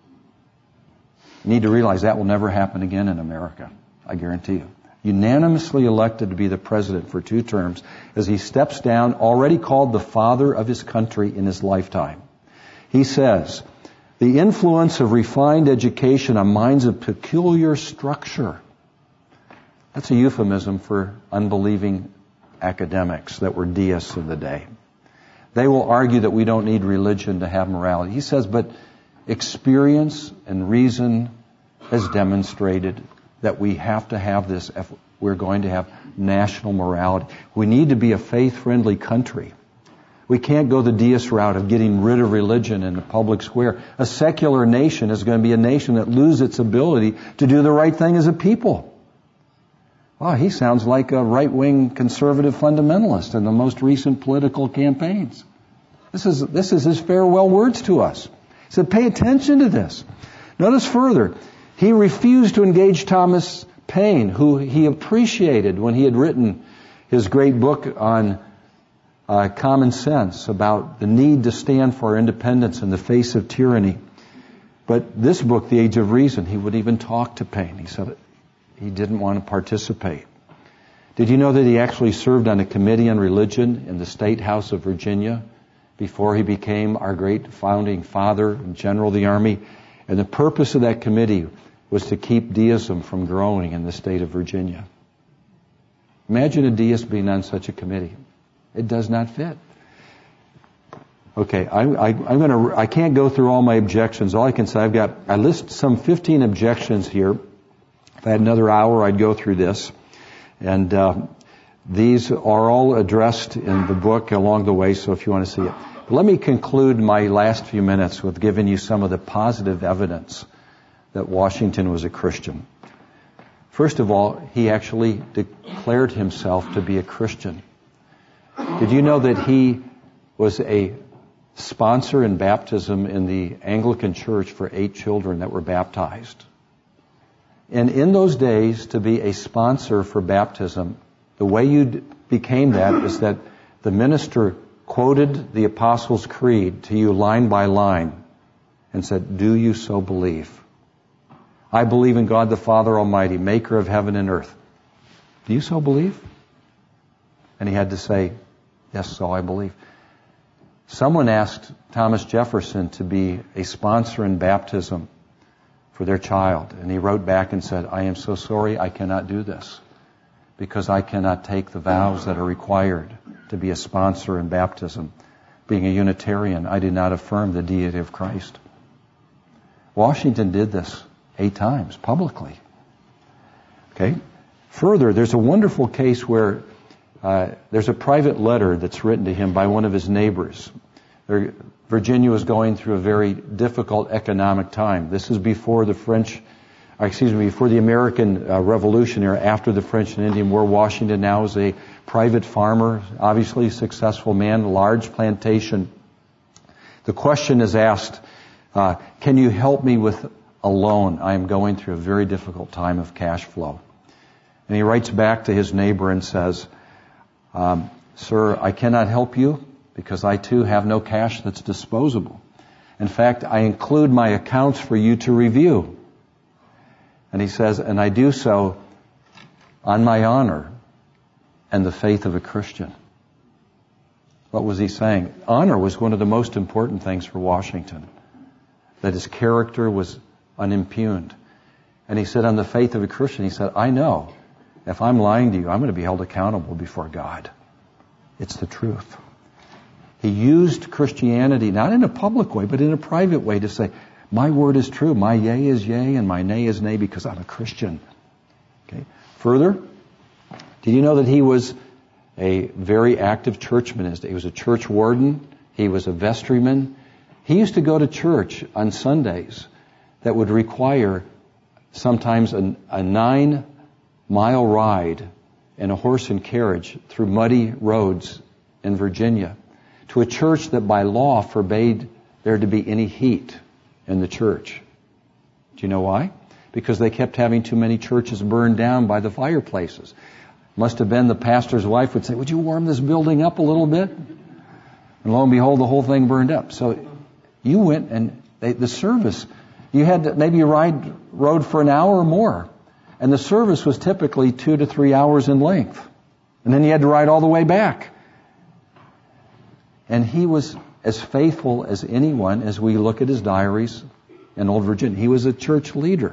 You need to realize that will never happen again in America, I guarantee you. Unanimously elected to be the president for two terms as he steps down, already called the father of his country in his lifetime. He says, the influence of refined education on minds of peculiar structure. That's a euphemism for unbelieving academics that were deists in the day. They will argue that we don't need religion to have morality. He says, but experience and reason has demonstrated that we have to have this if we're going to have national morality. We need to be a faith-friendly country. We can't go the deist route of getting rid of religion in the public square. A secular nation is going to be a nation that loses its ability to do the right thing as a people. Wow, he sounds like a right-wing conservative fundamentalist in the most recent political campaigns. This is, this is his farewell words to us. He said, pay attention to this. Notice further, he refused to engage Thomas Paine, who he appreciated when he had written his great book on uh, common sense about the need to stand for our independence in the face of tyranny. But this book, The Age of Reason, he would even talk to Paine. He said he didn't want to participate. Did you know that he actually served on a committee on religion in the State House of Virginia before he became our great founding father and general of the Army? And the purpose of that committee was to keep deism from growing in the state of Virginia. Imagine a deist being on such a committee. It does not fit. Okay, I, I, I'm going to. I can't go through all my objections. All I can say, I've got. I list some fifteen objections here. If I had another hour, I'd go through this. And uh, these are all addressed in the book along the way, so if you want to see it. But let me conclude my last few minutes with giving you some of the positive evidence that Washington was a Christian. First of all, he actually declared himself to be a Christian. Did you know that he was a sponsor in baptism in the Anglican Church for eight children that were baptized? And in those days, to be a sponsor for baptism, the way you became that is that the minister quoted the Apostles' Creed to you line by line and said, do you so believe? I believe in God the Father Almighty, maker of heaven and earth. Do you so believe? And he had to say, yes, so I believe. Someone asked Thomas Jefferson to be a sponsor in baptism for their child. And he wrote back and said, I am so sorry I cannot do this because I cannot take the vows that are required to be a sponsor in baptism. Being a Unitarian, I do not affirm the deity of Christ. Washington did this eight times publicly. Okay. Further, there's a wonderful case where uh, there's a private letter that's written to him by one of his neighbors. There, Virginia was going through a very difficult economic time. This is before the French, excuse me, before the American uh, Revolution era, after the French and Indian War. Washington now is a private farmer, obviously a successful man, large plantation. The question is asked, uh, can you help me with a loan? I am going through a very difficult time of cash flow. And he writes back to his neighbor and says, um, sir, I cannot help you because I too have no cash that's disposable. In fact, I include my accounts for you to review. And he says, and I do so on my honor and the faith of a Christian. What was he saying? Honor was one of the most important things for Washington. That his character was unimpugned. And he said, on the faith of a Christian, he said, I know if I'm lying to you, I'm going to be held accountable before God. It's the truth. He used Christianity, not in a public way, but in a private way to say, my word is true, my yea is yea, and my nay is nay because I'm a Christian. Okay. Further, did you know that he was a very active churchman? He was a church warden. He was a vestryman. He used to go to church on Sundays that would require sometimes a, a nine-mile ride in a horse and carriage through muddy roads in Virginia to a church that by law forbade there to be any heat in the church. Do you know why? Because they kept having too many churches burned down by the fireplaces. Must have been the pastor's wife would say, would you warm this building up a little bit? And lo and behold, the whole thing burned up. So you went and they, the service, you had to, maybe you ride, rode for an hour or more. And the service was typically two to three hours in length. And then you had to ride all the way back. And he was as faithful as anyone as we look at his diaries in Old Virginia. He was a church leader.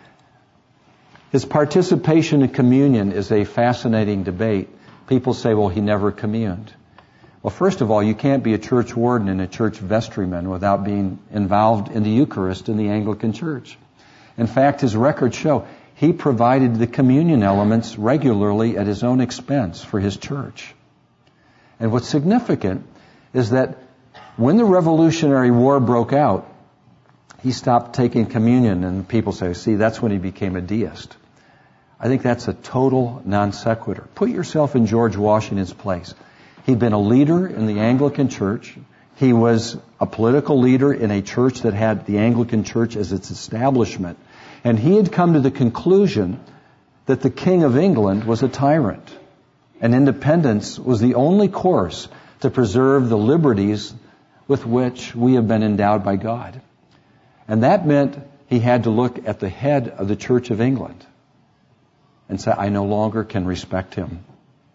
His participation in communion is a fascinating debate. People say, well, he never communed. Well, first of all, you can't be a church warden and a church vestryman without being involved in the Eucharist in the Anglican Church. In fact, his records show he provided the communion elements regularly at his own expense for his church. And what's significant is that when the Revolutionary War broke out, he stopped taking communion, and people say, see, that's when he became a deist. I think that's a total non sequitur. Put yourself in George Washington's place. He'd been a leader in the Anglican Church. He was a political leader in a church that had the Anglican Church as its establishment. And he had come to the conclusion that the King of England was a tyrant. And independence was the only course to preserve the liberties with which we have been endowed by God. And that meant he had to look at the head of the Church of England and say, I no longer can respect him.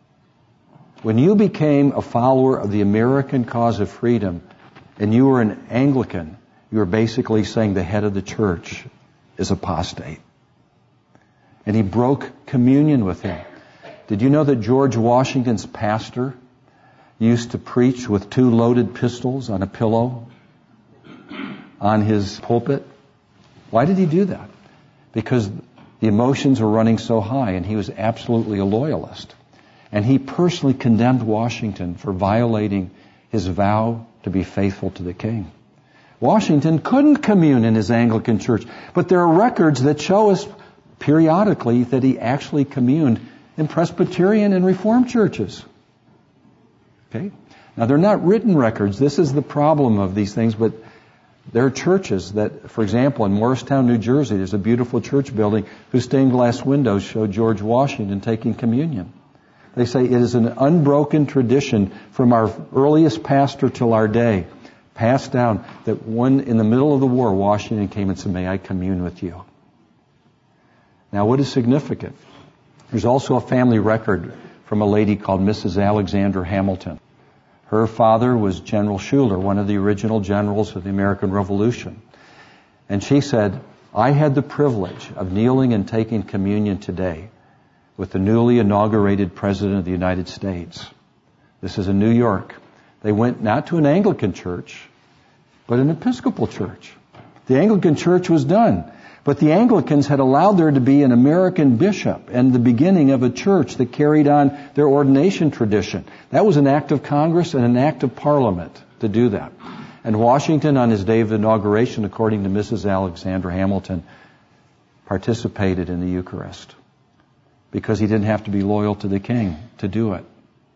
When you became a follower of the American cause of freedom and you were an Anglican, you were basically saying the head of the church is apostate. And he broke communion with him. Did you know that George Washington's pastor used to preach with two loaded pistols on a pillow on his pulpit? Why did he do that? Because the emotions were running so high, and he was absolutely a loyalist. And he personally condemned Washington for violating his vow to be faithful to the king. Washington couldn't commune in his Anglican church, but there are records that show us periodically that he actually communed in Presbyterian and Reformed churches. Okay? Now, they're not written records. This is the problem of these things, but there are churches that, for example, in Morristown, New Jersey, there's a beautiful church building whose stained glass windows show George Washington taking communion. They say it is an unbroken tradition from our earliest pastor till our day, passed down, that when in the middle of the war, Washington came and said, may I commune with you? Now, what is significant? There's also a family record from a lady called Missus Alexander Hamilton. Her father was General Schuyler, one of the original generals of the American Revolution. And she said, I had the privilege of kneeling and taking communion today with the newly inaugurated President of the United States. This is in New York. They went not to an Anglican church, but an Episcopal church. The Anglican church was done. But the Anglicans had allowed there to be an American bishop and the beginning of a church that carried on their ordination tradition. That was an act of Congress and an act of Parliament to do that. And Washington, on his day of inauguration, according to Missus Alexander Hamilton, participated in the Eucharist because he didn't have to be loyal to the king to do it.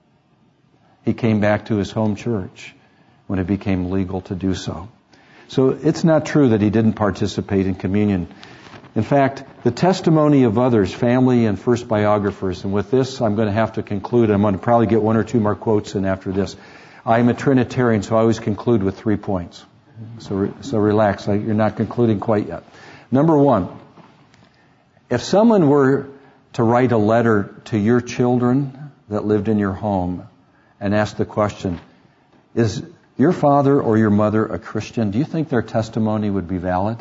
He came back to his home church when it became legal to do so. So it's not true that he didn't participate in communion. In fact, the testimony of others, family and first biographers, and with this I'm going to have to conclude. I'm going to probably get one or two more quotes in after this. I'm a Trinitarian, so I always conclude with three points. So, re- so relax, you're not concluding quite yet. Number one, if someone were to write a letter to your children that lived in your home and ask the question, Is your father or your mother a Christian? Do you think their testimony would be valid?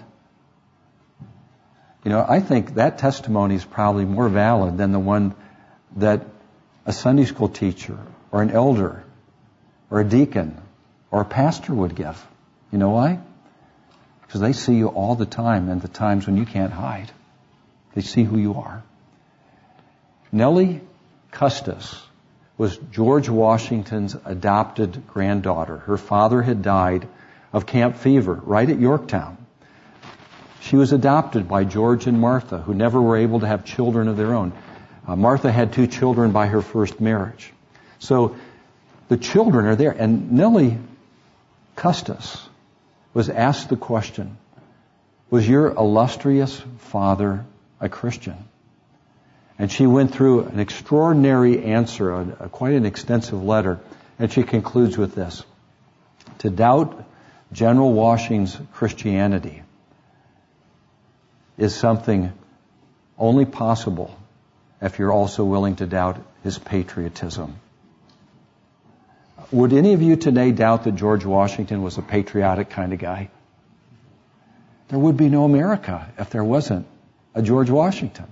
You know, I think that testimony is probably more valid than the one that a Sunday school teacher or an elder or a deacon or a pastor would give. You know why? Because they see you all the time, and the times when you can't hide. They see who you are. Nellie Custis was George Washington's adopted granddaughter. Her father had died of camp fever right at Yorktown. She was adopted by George and Martha, who never were able to have children of their own. Uh, Martha had two children by her first marriage. So the children are there. And Nellie Custis was asked the question, was your illustrious father a Christian? And she went through an extraordinary answer, a, a, quite an extensive letter, and she concludes with this. To doubt General Washington's Christianity is something only possible if you're also willing to doubt his patriotism. Would any of you today doubt that George Washington was a patriotic kind of guy? There would be no America if there wasn't a George Washington.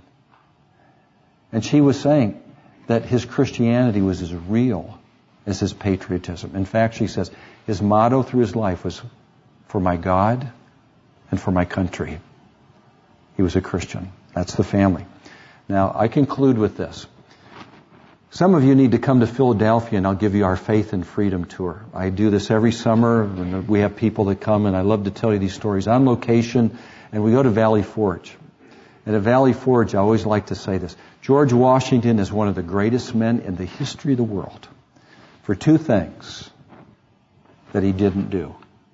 And she was saying that his Christianity was as real as his patriotism. In fact, she says his motto through his life was, for my God and for my country. He was a Christian. That's the family. Now, I conclude with this. Some of you need to come to Philadelphia, and I'll give you our Faith and Freedom tour. I do this every summer, and we have people that come, and I love to tell you these stories on location, and we go to Valley Forge. And at Valley Forge, I always like to say this. George Washington is one of the greatest men in the history of the world for two things that he didn't do.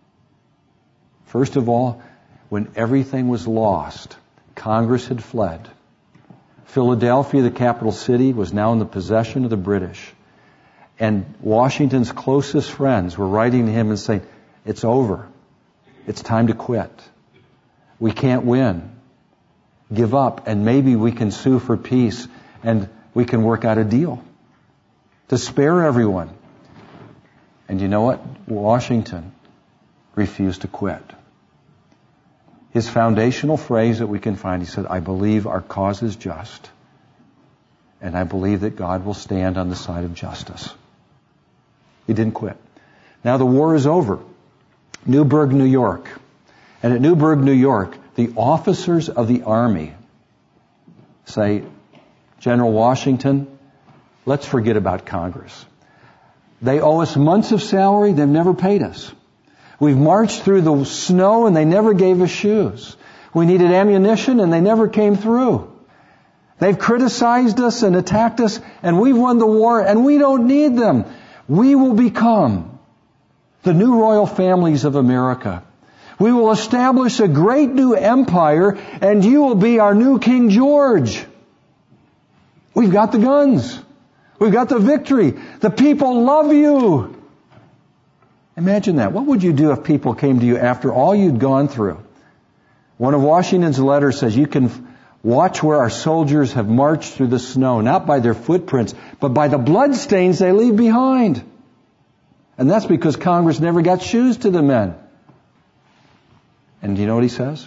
First of all, when everything was lost, Congress had fled. Philadelphia, the capital city, was now in the possession of the British. And Washington's closest friends were writing to him and saying, it's over. It's time to quit. We can't win. Give up, and maybe we can sue for peace, and we can work out a deal to spare everyone. And you know what? Washington refused to quit. His foundational phrase that we can find, he said, I believe our cause is just, and I believe that God will stand on the side of justice. He didn't quit. Now the war is over. Newburgh, New York. And at Newburgh, New York, the officers of the army say, General Washington, let's forget about Congress. They owe us months of salary. They've never paid us. We've marched through the snow and they never gave us shoes. We needed ammunition and they never came through. They've criticized us and attacked us, and we've won the war and we don't need them. We will become the new royal families of America. We will establish a great new empire, and you will be our new King George. We've got the guns. We've got the victory. The people love you. Imagine that. What would you do if people came to you after all you'd gone through? One of Washington's letters says, you can watch where our soldiers have marched through the snow, not by their footprints, but by the bloodstains they leave behind. And that's because Congress never got shoes to the men. And do you know what he says?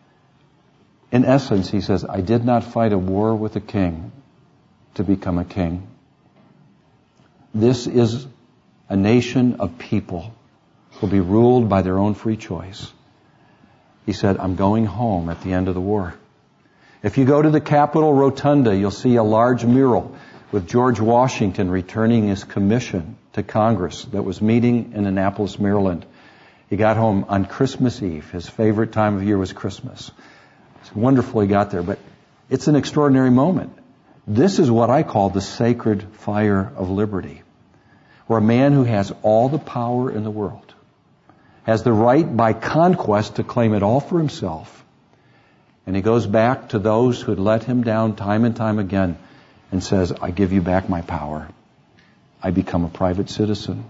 In essence, he says, I did not fight a war with a king to become a king. This is a nation of people who will be ruled by their own free choice. He said, I'm going home at the end of the war. If you go to the Capitol Rotunda, you'll see a large mural with George Washington returning his commission to Congress that was meeting in Annapolis, Maryland. He got home on Christmas Eve. His favorite time of year was Christmas. It's wonderful he got there, but it's an extraordinary moment. This is what I call the sacred fire of liberty, where a man who has all the power in the world has the right by conquest to claim it all for himself. And he goes back to those who had let him down time and time again and says, I give you back my power. I become a private citizen.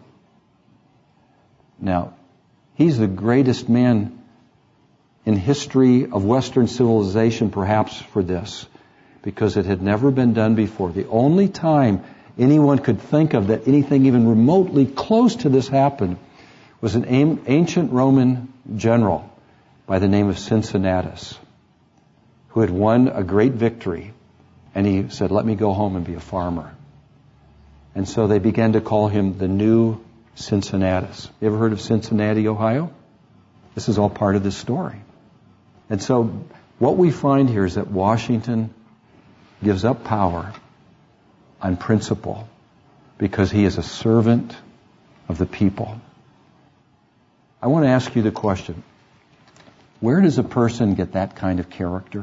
Now, he's the greatest man in history of Western civilization, perhaps for this, because it had never been done before. The only time anyone could think of that anything even remotely close to this happened was an ancient Roman general by the name of Cincinnatus, who had won a great victory, and he said, let me go home and be a farmer. And so they began to call him the new Cincinnatus. You ever heard of Cincinnati, Ohio? This is all part of this story. And so what we find here is that Washington gives up power on principle because he is a servant of the people. I want to ask you the question, where does a person get that kind of character?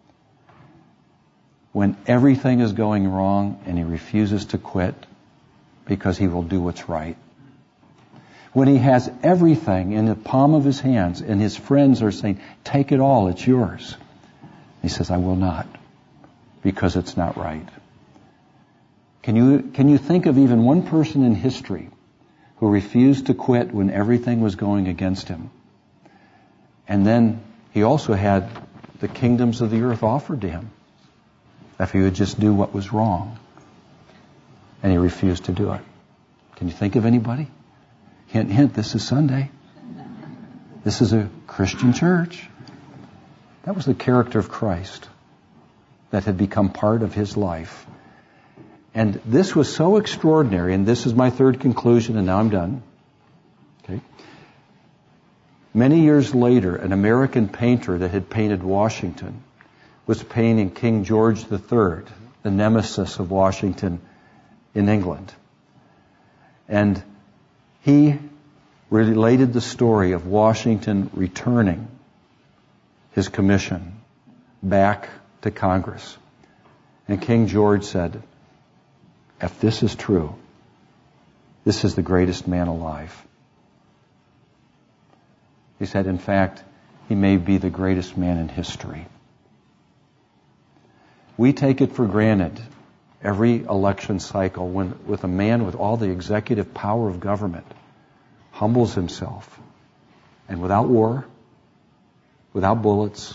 When everything is going wrong and he refuses to quit because he will do what's right. When he has everything in the palm of his hands and his friends are saying, take it all, it's yours. He says, I will not, because it's not right. Can you, can you think of even one person in history who refused to quit when everything was going against him? And then he also had the kingdoms of the earth offered to him if he would just do what was wrong. And he refused to do it. Can you think of anybody? Hint, hint, this is Sunday. This is a Christian church. That was the character of Christ that had become part of his life. And this was so extraordinary, and this is my third conclusion, and now I'm done. Okay. Many years later, an American painter that had painted Washington was painting King George the Third, the nemesis of Washington in England. And he related the story of Washington returning his commission back to Congress. And King George said, if this is true, this is the greatest man alive. He said, in fact, he may be the greatest man in history. We take it for granted every election cycle when with a man with all the executive power of government humbles himself and without war, without bullets,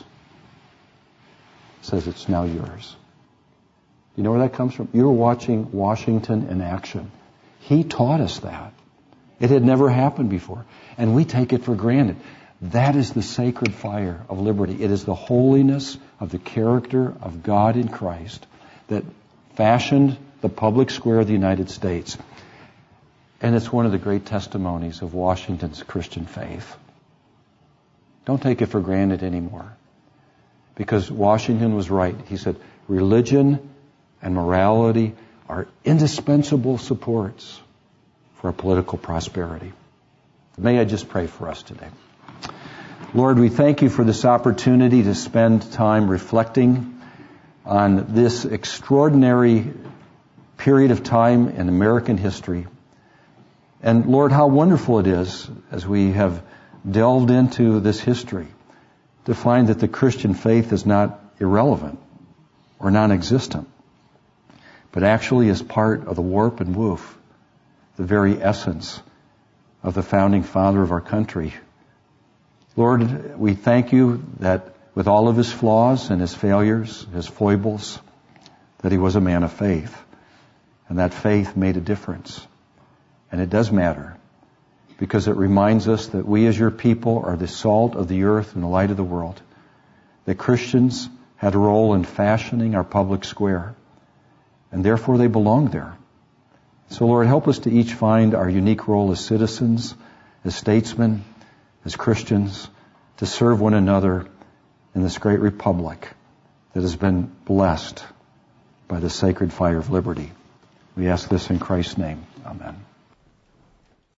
says it's now yours. You know where that comes from? You're watching Washington in action. He taught us that. It had never happened before. And we take it for granted. That is the sacred fire of liberty. It is the holiness of the character of God in Christ that fashioned the public square of the United States. And it's one of the great testimonies of Washington's Christian faith. Don't take it for granted anymore. Because Washington was right. He said, religion and morality are indispensable supports for our political prosperity. May I just pray for us today. Lord, we thank you for this opportunity to spend time reflecting on this extraordinary period of time in American history. And Lord, how wonderful it is, as we have delved into this history, to find that the Christian faith is not irrelevant or non-existent, but actually is part of the warp and woof, the very essence of the founding father of our country. Lord, we thank you that with all of his flaws and his failures, his foibles, that he was a man of faith. And that faith made a difference. And it does matter, because it reminds us that we as your people are the salt of the earth and the light of the world. That Christians had a role in fashioning our public square, and therefore they belong there. So Lord, help us to each find our unique role as citizens, as statesmen, as Christians, to serve one another in this great republic that has been blessed by the sacred fire of liberty. We ask this in Christ's name. Amen.